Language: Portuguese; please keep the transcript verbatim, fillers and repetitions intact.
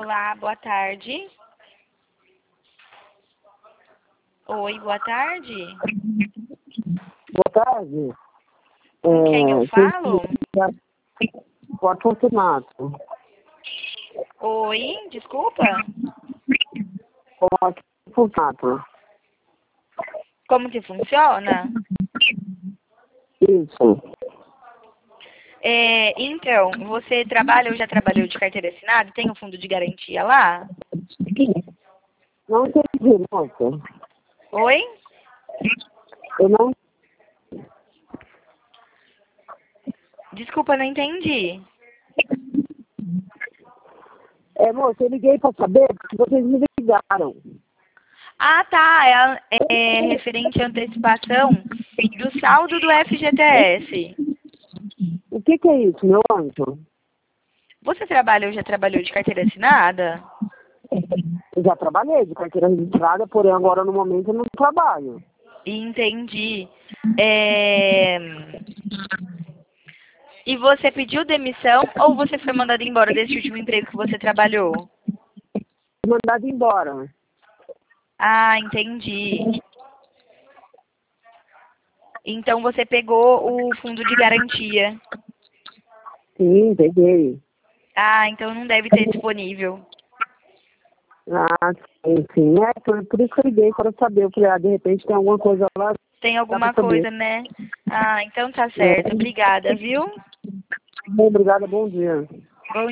Olá, boa tarde. Oi, boa tarde. Boa tarde. Com quem eu É, falo? Com a Fortunato. Oi, desculpa. Com a Fortunato. Como que funciona? Isso. É, então, você trabalha ou já trabalhou de carteira assinada? Tem um fundo de garantia lá? Não entendi, moça. Oi? Eu não... Desculpa, não entendi. É, moça, eu liguei pra saber porque vocês me ligaram. Ah, tá. É, a- é referente à antecipação do saldo do F G T S. O que que é isso, meu anjo? Você trabalha ou já trabalhou de carteira assinada? Eu já trabalhei de carteira registrada, porém agora no momento eu não trabalho. Entendi. É... E você pediu demissão ou você foi mandado embora desse último emprego que você trabalhou? Mandado embora. Ah, entendi. Então você pegou o fundo de garantia. Sim, peguei. Ah, então não deve ter disponível. Ah, sim, sim. É, por, por isso que eu liguei para saber. Eu falei, ah, de repente tem alguma coisa lá, Tem dá pra alguma saber. coisa, né? Ah, então tá É. certo. Obrigada, viu? Bom, obrigada, bom dia.